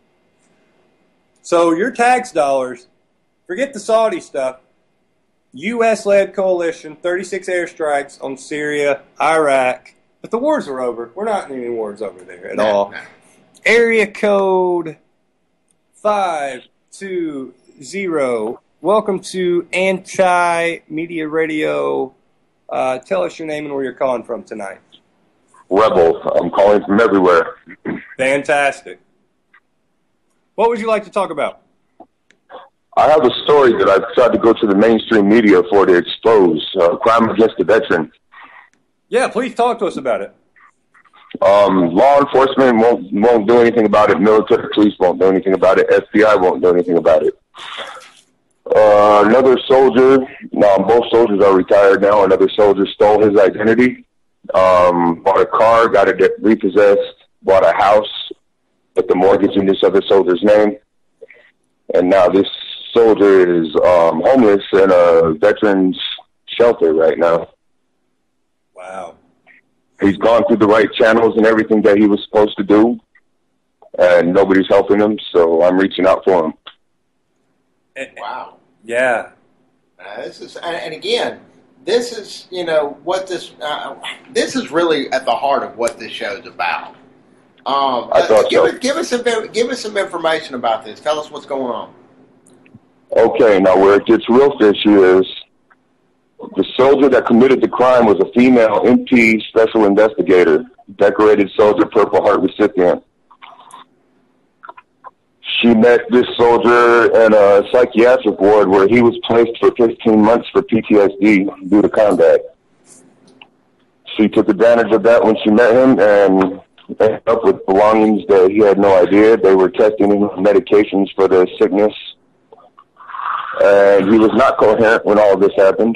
So your tax dollars, forget the Saudi stuff, U S-led coalition, thirty-six airstrikes on Syria, Iraq, but the wars are over. We're not in any wars over there at No, all. no. Area code five two zero. Welcome to Anti-Media Radio. Uh, tell us your name and where you're calling from tonight. Rebels. I'm calling from everywhere. Fantastic. What would you like to talk about? I have a story that I've tried to go to the mainstream media for to expose, uh, crime against the veteran. Yeah, please talk to us about it. Um, law enforcement won't won't do anything about it. Military police won't do anything about it. F B I won't do anything about it. Uh, another soldier, now both soldiers are retired now. Another soldier stole his identity, um, bought a car, got it repossessed, bought a house with the mortgage in this other soldier's name, and now this soldier is um, homeless in a veterans shelter right now. Wow. He's gone through the right channels and everything that he was supposed to do, and nobody's helping him, so I'm reaching out for him. Wow. Yeah. Uh, this is, and, and again, this is, you know, what this, uh, this is really at the heart of what this show's about. Um, I thought give, so. us, give us some, give us some information about this. Tell us what's going on. Okay, now where it gets real fishy is the soldier that committed the crime was a female M P special investigator, decorated soldier, Purple Heart recipient. She met this soldier in a psychiatric ward where he was placed for fifteen months for P T S D due to combat. She took advantage of that when she met him and ended up with belongings that he had no idea. They were testing him with medications for the sickness. And he was not coherent when all of this happened.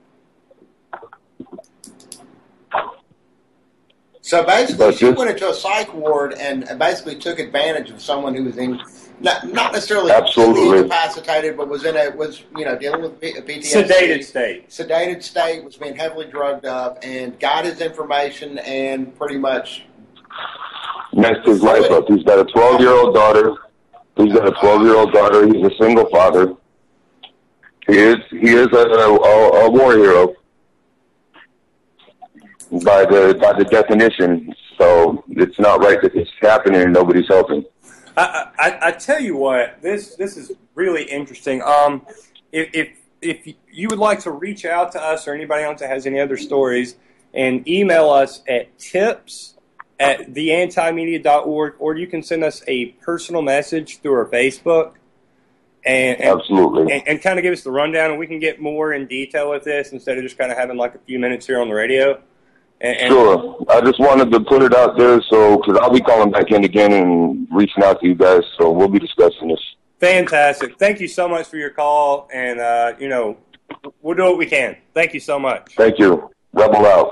So basically, But she this- went into a psych ward and and basically took advantage of someone who was in, not, not necessarily Absolutely. completely incapacitated, but was in a, was, you know, dealing with P- PTSD. Sedated state. Sedated state, was being heavily drugged up, and got his information and pretty much Messed his life up. He's got a twelve-year-old daughter. He's got a twelve-year-old daughter. He's a single father. He is he is a, a, a war hero by the by the definition. So it's not right that it's happening and nobody's helping. I, I, I tell you what, this this is really interesting. Um, if, if if you would like to reach out to us or anybody else that has any other stories, and email us at tips at the anti media dot org, or you can send us a personal message through our Facebook. And, and, Absolutely. And, and kind of give us the rundown, and we can get more in detail with this instead of just kind of having like a few minutes here on the radio. And, and Sure. I just wanted to put it out there, so because I'll be calling back in again and reaching out to you guys, so we'll be discussing this. Fantastic. Thank you so much for your call, and, uh, you know, we'll do what we can. Thank you so much. Thank you. Rebel out.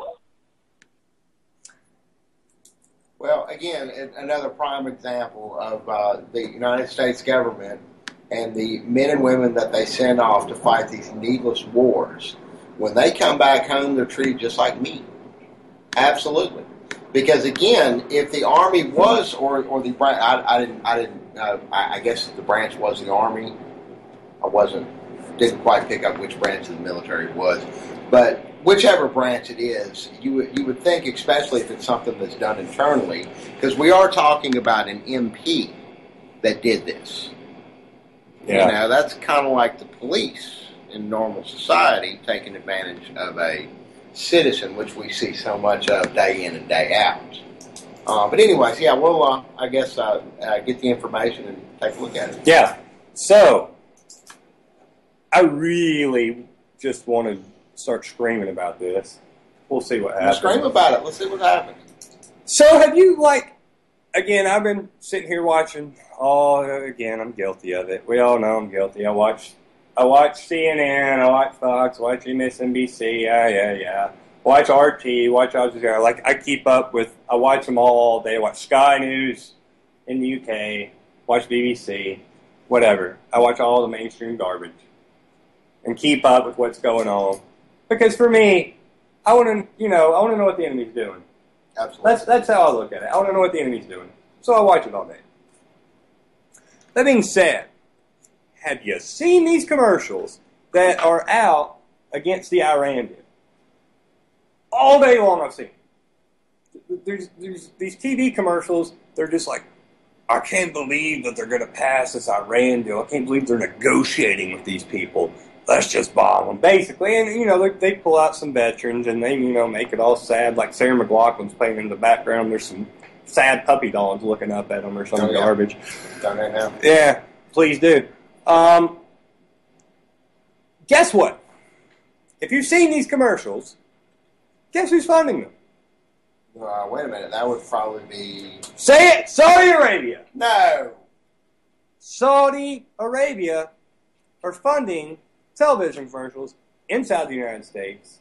Well, again, it- another prime example of uh, the United States government and the men and women that they send off to fight these needless wars. When they come back home, they're treated just like meat. Absolutely. Because again, if the Army was, or or the branch, I, I didn't, I didn't, uh, I, I guess the branch was the Army. I wasn't, didn't quite pick up which branch of the military it was, but whichever branch it is, you would you would think, especially if it's something that's done internally, because we are talking about an M P that did this. Yeah. You know, that's kind of like the police in normal society taking advantage of a citizen, which we see so much of day in and day out. Uh, but anyways, yeah, we'll, uh, I guess, uh, uh, get the information and take a look at it. Yeah. So, I really just want to start screaming about this. We'll see what We'll happens. scream about it. Let's see what happens. So, have you, like, again, I've been sitting here watching, oh, again, I'm guilty of it. We all know I'm guilty. I watch I watch C N N, I watch Fox, I watch M S N B C, yeah, yeah, yeah. Watch R T, watch Al Jazeera. Like, I keep up with, I watch them all all day. I watch Sky News in the U K, watch B B C, whatever. I watch all the mainstream garbage and keep up with what's going on. Because for me, I want to, you know, I want to know what the enemy's doing. Absolutely. That's that's how I look at it. I want to know what the enemy's doing. So I watch it all day. That being said, have you seen these commercials that are out against the Iran deal? All day long I've seen. There's, there's these T V commercials, they're just like, I can't believe that they're going to pass this Iran deal. I can't believe they're negotiating with these people. Let's just bomb them, basically. And, you know, they, they pull out some veterans and they, you know, make it all sad. Like Sarah McLachlan's playing in the background. There's some sad puppy dogs looking up at them or some Oh, yeah. garbage. Done that now. Yeah, please do. Um, guess what? If you've seen these commercials, guess who's funding them? Uh, wait a minute. That would probably be... Say it! Saudi Arabia! No! Saudi Arabia are funding television commercials inside the United States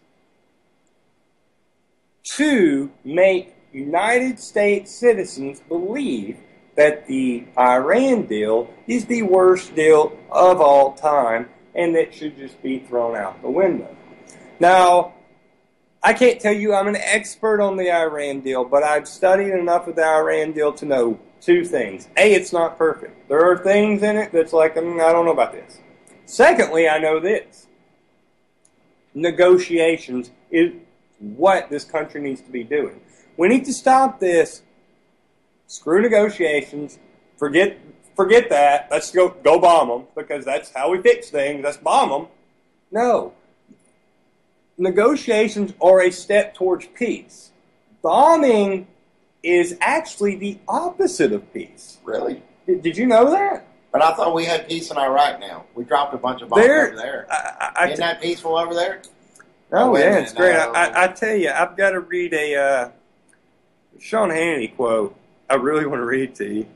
to make United States citizens believe that the Iran deal is the worst deal of all time and that should just be thrown out the window. Now, I can't tell you I'm an expert on the Iran deal, but I've studied enough of the Iran deal to know two things. A, it's not perfect. There are things in it that's like, mm, I don't know about this. Secondly, I know this. Negotiations is what this country needs to be doing. We need to stop this. Screw negotiations. Forget forget that. Let's go, go bomb them, because that's how we fix things. Let's bomb them. No. Negotiations are a step towards peace. Bombing is actually the opposite of peace. Really? Did, did you know that? But I thought we had peace in Iraq now. We dropped a bunch of bombs There- over there. I, I, Isn't that peaceful over there? Oh, wait a yeah, minute, it's great. no. I, I, I tell you, I've got to read a uh, Sean Hannity quote. I really want to read it to you.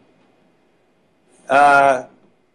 Uh,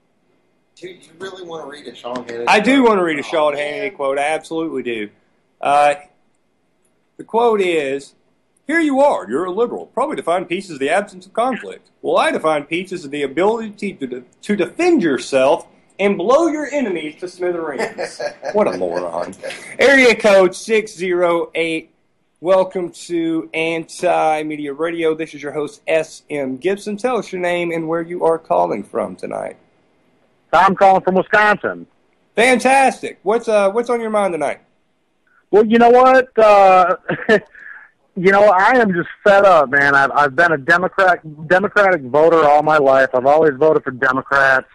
Do you really want to read a Sean Hannity? I do quote? want to read a Sean Hannity quote. I absolutely do. Uh, the quote is, "Here you are, you're a liberal. Probably define peace as the absence of conflict. Well, I define peace as the ability to, de- to defend yourself and blow your enemies to smithereens." What a moron. Area code six oh eight. Welcome to Anti-Media Radio. This is your host, S M Gibson. Tell us your name and where you are calling from tonight. I'm calling from Wisconsin. Fantastic. What's uh what's on your mind tonight? Well, you know what? Uh, you know, I am just fed up, man. I've, I've been a Democrat, Democratic voter all my life. I've always voted for Democrats.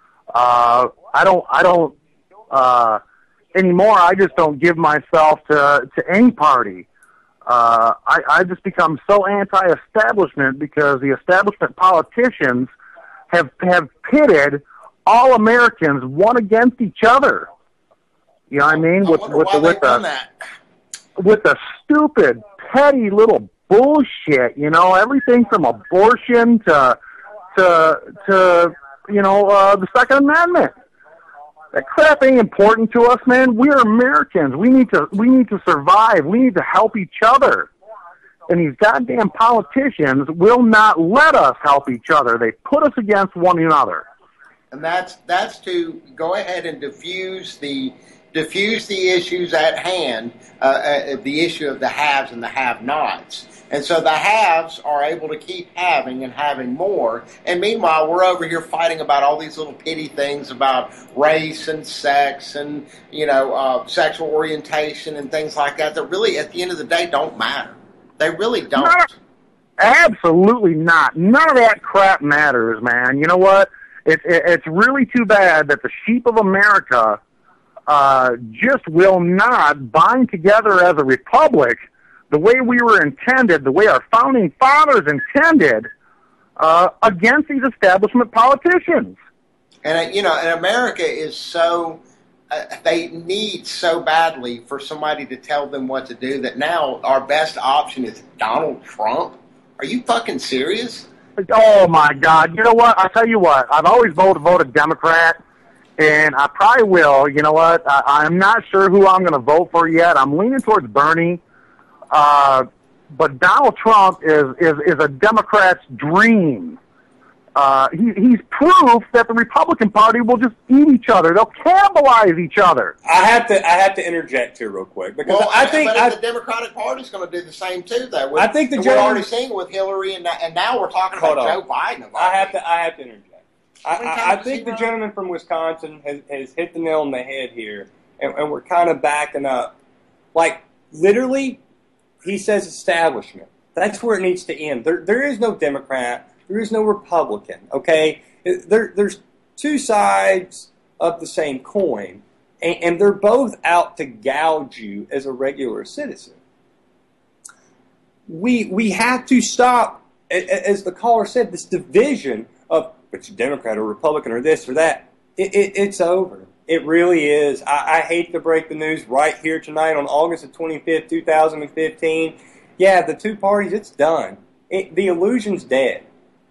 Uh, I don't, I don't, uh, anymore. I just don't give myself to, to any party. Uh, I, I just become so anti-establishment because the establishment politicians have, have pitted all Americans one against each other. You know what I mean? I With, wonder with why the, with they've done the, that. with the stupid, petty little bullshit, you know, everything from abortion to, to, to, you know, uh, the Second Amendment. That crap ain't important to us, man. We're Americans. We need to, we need to survive. We need to help each other. And these goddamn politicians will not let us help each other. They put us against one another. And that's that's to go ahead and diffuse the diffuse the issues at hand, uh, uh, the issue of the haves and the have-nots. And so the haves are able to keep having and having more. And meanwhile, we're over here fighting about all these little petty things about race and sex and, you know, uh, sexual orientation and things like that that really, at the end of the day, don't matter. They really don't. Not, absolutely not. None of that crap matters, man. You know what? It, it, it's really too bad that the sheep of America uh, just will not bind together as a republic the way we were intended, the way our founding fathers intended, uh, against these establishment politicians. And, uh, you know, and America is so, uh, they need so badly for somebody to tell them what to do that now our best option is Donald Trump. Are you fucking serious? Oh, my God. You know what? I'll tell you what. I've always voted, voted Democrat, and I probably will. You know what? I, I'm not sure who I'm going to vote for yet. I'm leaning towards Bernie. Uh, but Donald Trump is, is, is a Democrat's dream. Uh, he, he's proof that the Republican Party will just eat each other. They'll cannibalize each other. I have to I have to interject here real quick because Well, I think but I, the Democratic Party's going to do the same too, though. With, I think the and we're gentleman- already seeing it with Hillary, and, and now we're talking Hold about on. Joe Biden. Of all I have people. to I have to interject. I, many I, times I has think he the run? gentleman from Wisconsin has, has hit the nail on the head here, and, and we're kind of backing up. Like literally, he says establishment. That's where it needs to end. There there is no Democrat. There is no Republican. Okay, there there's two sides of the same coin, and, and they're both out to gouge you as a regular citizen. We we have to stop as the caller said, this division of it's Democrat or Republican or this or that, it, it, it's over. It really is. I, I hate to break the news right here tonight on August the twenty-fifth, two thousand fifteen. Yeah, the two parties, it's done. It, the illusion's dead.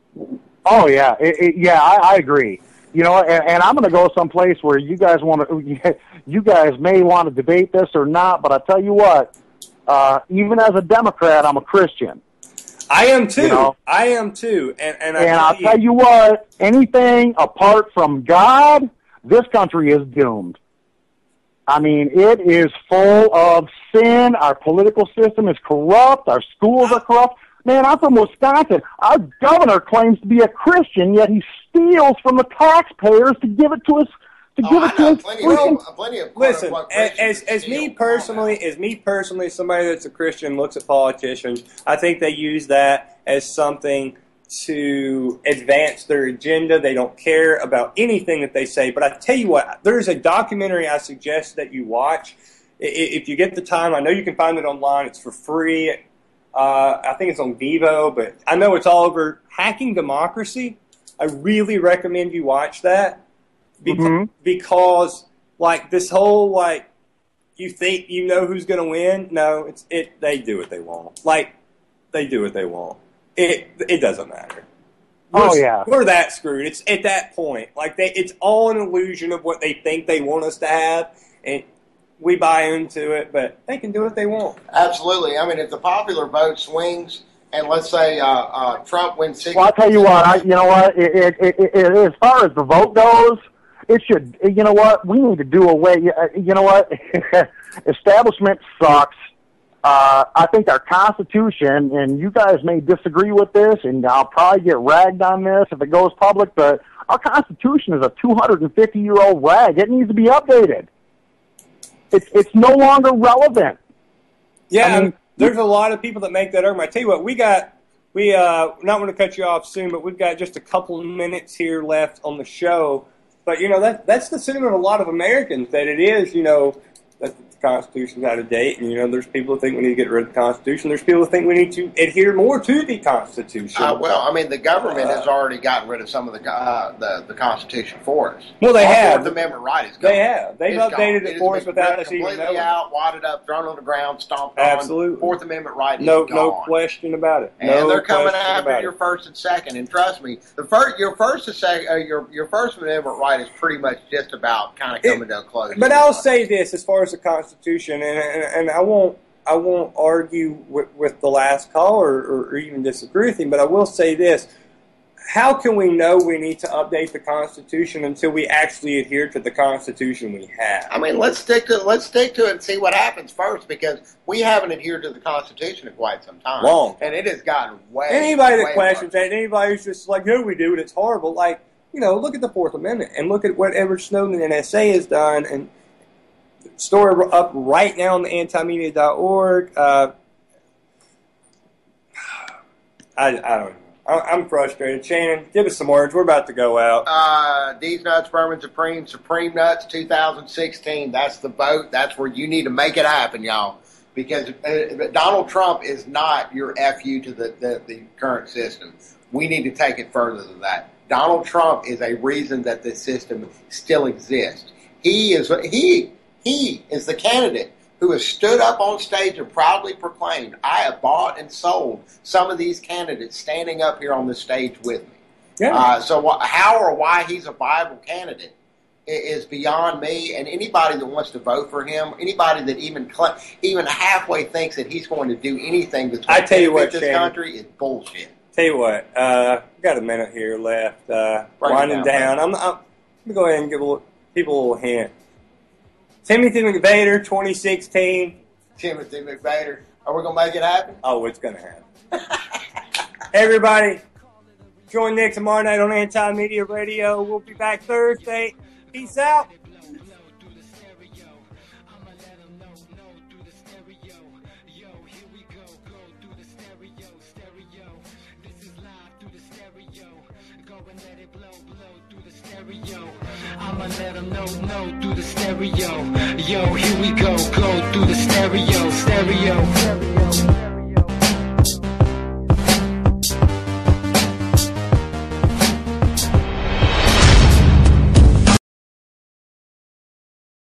Oh yeah, it, it, yeah, I, I agree. You know, and, and I'm going to go someplace where you guys want to, you guys may want to debate this or not, but I tell you what, uh, even as a Democrat, I'm a Christian. I am too. You know? I am too. And and, I and tell I'll you, tell you what, anything apart from God, this country is doomed. I mean, it is full of sin. Our political system is corrupt. Our schools are corrupt. Man, I'm from Wisconsin. Our governor claims to be a Christian, yet he steals from the taxpayers to give it to us. To Oh, give I it to know us. plenty of, plenty of listen, quote-unquote as Christians as that me steal. personally, as me personally, somebody that's a Christian looks at politicians, I think they use that as something to advance their agenda. They don't care about anything that they say. But I tell you what, there's a documentary I suggest that you watch. I- If you get the time, I know you can find it online. It's for free. Uh, I think it's on Vivo, but I know it's all over. Hacking Democracy. I really recommend you watch that because, Mhm. because like this whole like you think you know who's going to win. No, it's it. They do what they want. Like they do what they want. It it doesn't matter. We're, Oh, yeah. we're that screwed. It's at that point. Like they, it's all an illusion of what they think they want us to have, and we buy into it. But they can do what they want. Absolutely. I mean, if the popular vote swings, and let's say uh, uh, Trump wins sixty. Well, I'll tell you what. I, you know what? It, it, it, it, it, as far as the vote goes, it should. You know what? We need to do away. You know what? Establishment sucks. Uh, I think our Constitution, and you guys may disagree with this, and I'll probably get ragged on this if it goes public, but our Constitution is a two hundred fifty year old rag. It needs to be updated. It's it's no longer relevant. Yeah, I mean, there's a lot of people that make that argument. I tell you what, we got we uh not want to cut you off soon, but we've got just a couple of minutes here left on the show. But you know that that's the sentiment of a lot of Americans, that it is, you know, that the Constitution's out of date, and you know there's people who think we need to get rid of the Constitution. There's people who think we need to adhere more to the Constitution. Uh, well, I mean, the government has already gotten rid of some of the uh, the, the Constitution for us. Well, they Our have. Fourth Amendment right is gone. They have. They've It's updated gone. it It for has us been without ripped us even completely knowing. out, wadded up, thrown on the ground, stomped on. Absolutely. Fourth Amendment right is No, gone. no question about it. And no they're coming question after about your it. first and second. And trust me, the first, your first and second, uh, your your First Amendment right is pretty much just about kind of coming to a close. But I'll say this as far as the Constitution, and and, and I won't I won't argue with, with the last caller or, or even disagree with him, but I will say this: how can we know we need to update the Constitution until we actually adhere to the Constitution we have? I mean, let's stick to let's stick to it and see what happens first, because we haven't adhered to the Constitution in quite some time. Long. And it has gotten way. Anybody that way questions that, anybody who's just like, "No, we do it. It's horrible." Like, you know, look at the Fourth Amendment and look at what Edward Snowden and N S A has done. And story up right now on the anti media dot org. Uh, I, I don't know. I, I'm frustrated. Shannon, give us some words. We're about to go out. Uh, D's Nuts, Berman Supreme, Supreme Nuts, two thousand sixteen. That's the vote. That's where you need to make it happen, y'all. Because uh, Donald Trump is not your F U to the, the, the current system. We need to take it further than that. Donald Trump is a reason that this system still exists. He is he he is the candidate who has stood up on stage and proudly proclaimed, "I have bought and sold some of these candidates standing up here on the stage with me." Yeah. Uh, so wh- how or why he's a viable candidate i- is beyond me. And anybody that wants to vote for him, anybody that even cl- even halfway thinks that he's going to do anything to I tell you what, benefit this Shannon. country is bullshit. Tell you what, uh, got a minute here left. Uh, Bring it winding down, down. I'm, I'm, let me go ahead and give a little, people a little hint. Timothy McVeigh, twenty sixteen. Timothy McVeigh. Are we going to make it happen? Oh, it's going to happen. Everybody, join Nick tomorrow night on Anti Media Radio. We'll be back Thursday. Peace out. I'ma let them know, know through the stereo. Yo, here we go, go through the stereo, stereo.